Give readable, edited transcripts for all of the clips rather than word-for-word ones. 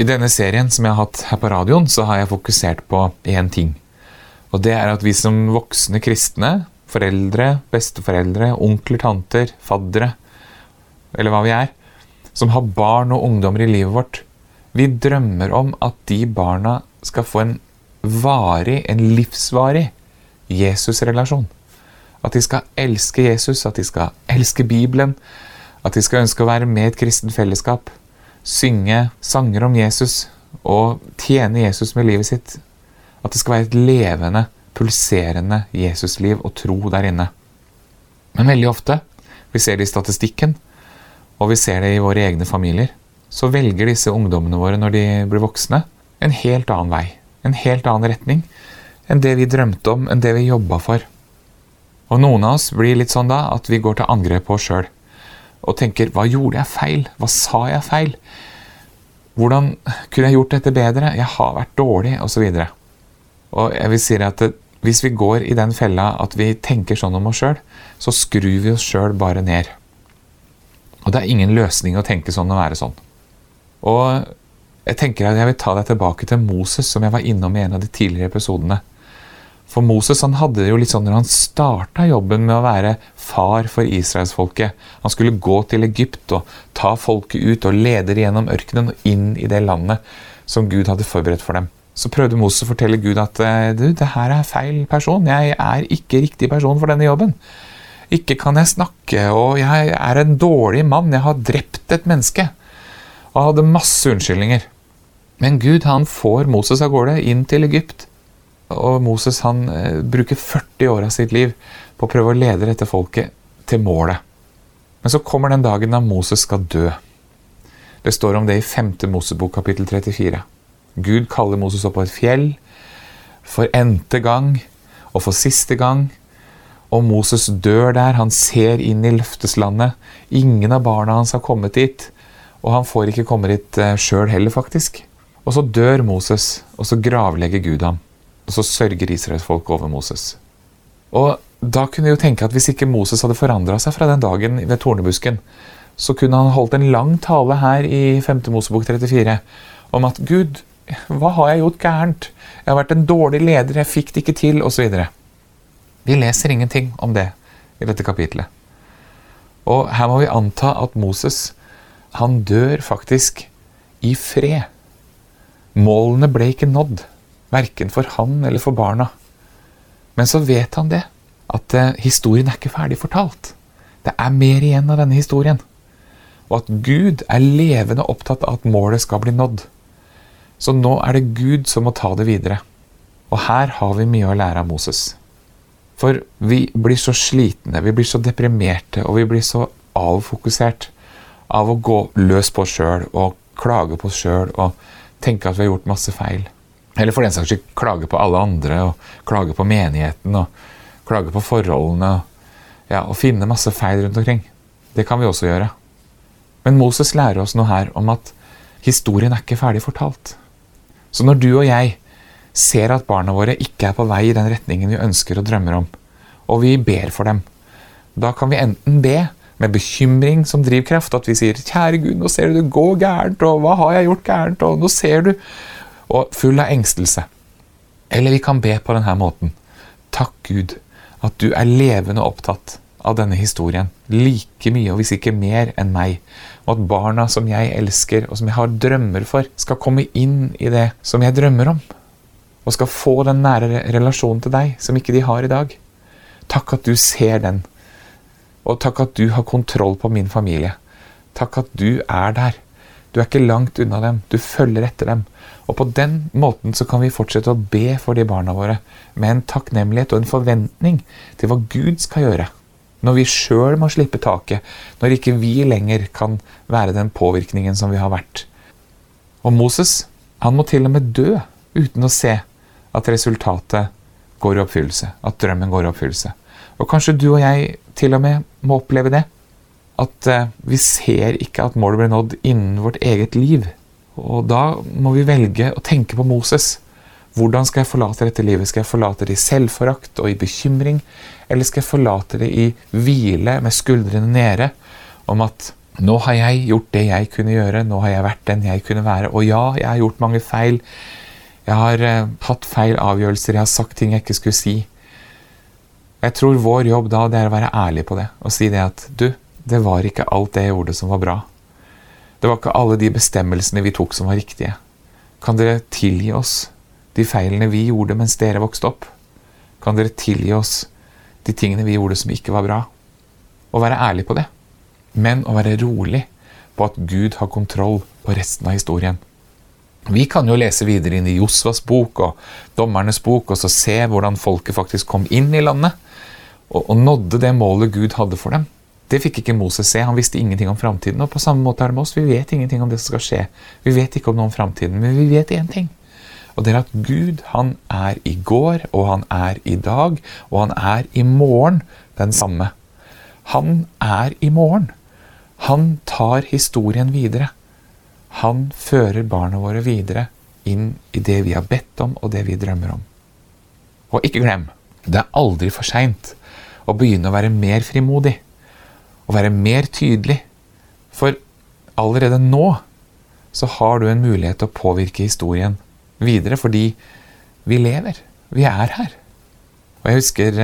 I denne serien som jeg har hatt her på radioen, så har jeg fokusert på en ting. Og det at vi som voksne kristne, foreldre, besteforeldre, onkler, tanter, faddere, eller hva vi som har barn og ungdommer i livet vårt, vi drømmer om at de barna skal få en livsvarig Jesus-relasjon. At de skal elske Jesus, at de skal elske Bibelen, at de skal ønske å være med i et kristent fellesskap, synge sanger om Jesus og tjene Jesus med livet sitt. At det skal være et levende, pulserende Jesusliv og tro der inne. Men veldig ofte, vi ser det i statistikken, og vi ser det i våre egne familier, så velger disse ungdommene våre når de blir voksne en helt annen vei, en helt annen retning enn det vi drømte om, enn det vi jobbet for. Og noen av oss blir litt sånn da at vi går til angrep på oss selv og tenker, hva gjorde jeg feil? Hva sa jeg feil? Hvordan kunne jeg gjort dette bedre? Jeg har vært dårlig, og så videre. Og jeg vil si at hvis vi går i den fella at vi tenker sånn om oss selv, så skrur vi oss selv bare ned. Og det ingen løsning å tenke sånn og være sånn. Og jeg tenker at jeg vil ta deg tilbake til Moses, som jeg var innom i en av de tidligere episodene. For Moses han hadde det jo litt sånn når han startet jobben med å være far for Israelsfolket. Han skulle gå til Egypt og ta folket ut og lede gjennom ørkenen og inn i det landet som Gud hadde forberedt for dem. Så prøvde Moses å fortelle Gud at det her feil person, jeg ikke riktig person for denne jobben. Ikke kan jeg snakke, og jeg en dårlig mann, jeg har drept et menneske. Og han hadde masse unnskyldninger. Men Gud han får Moses av gårde inn til Egypt. Og Moses han bruker 40 år av sitt liv på å prøve å lede dette folket til målet. Men så kommer den dagen da Moses skal dø. Det står om det i 5. Mosebok kapittel 34. Gud kaller Moses opp på et fjell for n-te gang og for siste gang. Og Moses dør der, han ser inn i løfteslandet. Ingen av barna hans har kommet dit, og han får ikke komme dit selv heller faktisk. Og så dør Moses, og så gravlegger Gud ham. Og så sørger Israels folk over Moses. Og da kunne vi jo tenke at hvis ikke Moses hadde forandret seg fra den dagen ved tornebusken, så kunne han holdt en lang tale her i 5. Mosebok 34 om at Gud, hva har jeg gjort gærent? Jeg har vært en dårlig leder, jeg fikk det ikke til, og så videre. Vi leser ingenting om det i dette kapitlet. Og her må vi anta at Moses, han dør faktisk i fred. Målene ble ikke nådd. Hverken for han eller for barna. Men så vet han det, at historien ikke ferdig fortalt. Det mer igjen av denne historien. Og at Gud levende opptatt av at målet skal bli nådd. Så nå det Gud som må ta det videre. Og her har vi mye å lære av Moses. For vi blir så slitne, vi blir så deprimerte, og vi blir så avfokusert av å gå løs på oss selv, og klage på oss selv, og tenke at vi har gjort masse feil. Eller for den saks skyld klage på alle andre, og klage på menigheten, og klage på forholdene, og finne masse feil rundt omkring. Det kan vi også gjøre. Men Moses lærer oss noe her om at historien ikke ferdig fortalt. Så når du og jeg ser at barna våre ikke på vei i den retningen vi ønsker og drømmer om, og vi ber for dem, da kan vi enten be med bekymring som drivkraft, at vi sier, kjære Gud, nå ser du det går gærent, og hva har jeg gjort gærent, og nå ser du, og full av engstelse. Eller vi kan be på denne måten. Takk Gud, at du levende opptatt av denne historien, like mye og hvis ikke mer enn meg, og at barna som jeg elsker og som jeg har drømmer for, skal komme inn i det som jeg drømmer om, og skal få den nære relasjonen til deg som ikke de har i dag. Takk at du ser den, og takk at du har kontroll på min familie. Takk at du der. Du ikke langt unna dem, du følger etter dem. Og på den måten så kan vi fortsette å be for de barna våre, med en takknemlighet og en forventning til hva Gud skal gjøre. Når vi selv må slippe taket, når ikke vi lenger kan være den påvirkningen som vi har vært. Og Moses, han må til og med dø, uten å se at resultatet går i oppfyllelse, at drømmen går i oppfyllelse. Og kanskje du og jeg til og med må oppleve det, at vi ser ikke at målet blir nådd innen vårt eget liv. Og da må vi velge å tenke på Moses. Hvordan skal jeg forlate dette livet? Skal jeg forlate det i selvforakt og i bekymring? Eller skal jeg forlate det i hvile med skuldrene nede om at Nå har jeg gjort det jeg kunne gjøre, nå har jeg vært den jeg kunne være, og ja, jeg har gjort mange feil. Jeg har tatt feil avgjørelser, jeg har sagt ting jeg ikke skulle si. Jeg tror vår jobb da, det er å være ærlig på det, og si det at, du, det var ikke alt det jeg gjorde som var bra. Det var ikke alle de bestemmelsene vi tok som var riktige. Kan dere tilgi oss de feilene vi gjorde mens dere vokste opp? Kan dere tilgi oss de tingene vi gjorde som ikke var bra? Og være ærlig på det. Men å være rolig på at Gud har kontroll på resten av historien. Vi kan jo lese videre inn i Josvas bok og dommernes bok, og så se hvordan folket faktisk kom inn i landet, og nådde det målet Gud hadde for dem. Det fikk ikke Moses se, han visste ingenting om fremtiden, og på samme måte er det med oss, vi vet ingenting om det som skal skje. Vi vet ikke om noe om fremtiden, men vi vet en ting. Og det er at Gud, han er i går, og han er i dag, og han er i morgen den samme. Han er i morgen. Han tar historien videre. Han fører barna våre videre inn i det vi har bedt om, og det vi drømmer om. Og ikke glem, det er aldri for sent å begynne å være mer frimodig, og være mer tydelig. For allerede nå så har du en mulighet til å påvirke historien videre, fordi vi lever, vi er her. Og jeg husker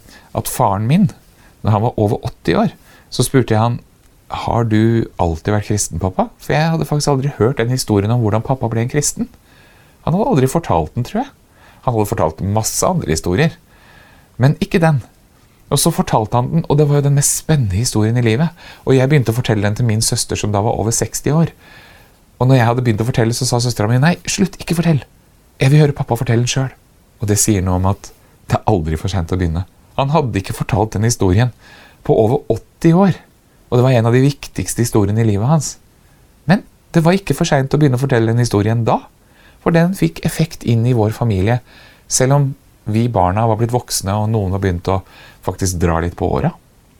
at faren min, når han var over 80 år, så spurte jeg han, har du alltid vært kristen, pappa? For jeg hadde faktisk aldri hørt den historien om hvordan pappa ble en kristen. Han hadde aldri fortalt den, tror jeg. Han hadde fortalt masse andre historier, men ikke den. Og så fortalte han den, og det var jo den mest spennende historien i livet. Og jeg begynte å fortelle den til min søster, som da var over 60 år. Og når jeg hadde begynt å fortelle, så sa søsteren min, nei, slutt, ikke fortell. Jeg vil høre pappa fortelle den selv. Og det sier noe om at det er aldri for sent å begynne. Han hadde ikke fortalt den historien på over 80 år. Og det var en av de viktigste historiene i livet hans. Men det var ikke for sent å begynne å fortelle den historien da. For den fikk effekt inn i vår familie, selv om vi barna var blitt voksne, og noen var begynt å faktisk dra litt på åra.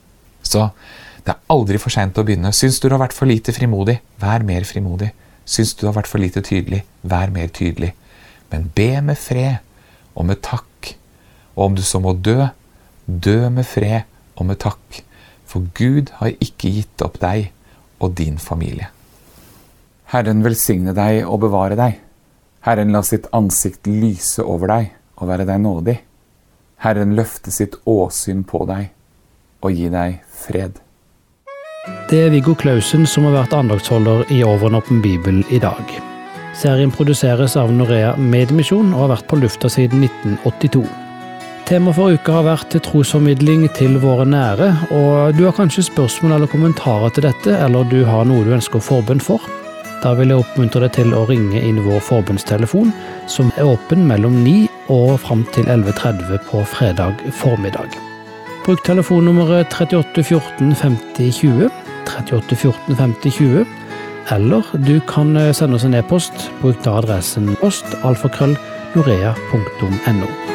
Så det er aldri for sent å begynne. Syns du har vært for lite frimodig, vær mer frimodig. Syns du har vært for lite tydelig, vær mer tydelig. Men be med fred og med takk. Og om du så må dø, dø med fred og med takk. For Gud har ikke gitt opp deg og din familie. Herren velsigne deg og bevare deg. Herren la sitt ansikt lyse over deg og være deg nådig. Herren løfte sitt åsyn på deg og gi deg fred. Det er Viggo Klausen som har vært andaktsholder i Over en åpen bibel i dag. Serien produseres av Norea Medmisjon og har vært på lufta siden 1982. Tema for uka har vært trosformidling til våre nære, og du har kanskje spørsmål eller kommentarer til dette, eller du har noe du ønsker forbønn for. Da vil jeg oppmuntre deg til å ringe inn vår forbønnstelefon, som er åpen mellom 9 og frem til 11:30 på fredag formiddag. Bruk telefonnummeret 38 14 50 20, 38 14 50 20, eller du kan sende oss en e-post. Bruk da adressen post@norea.no.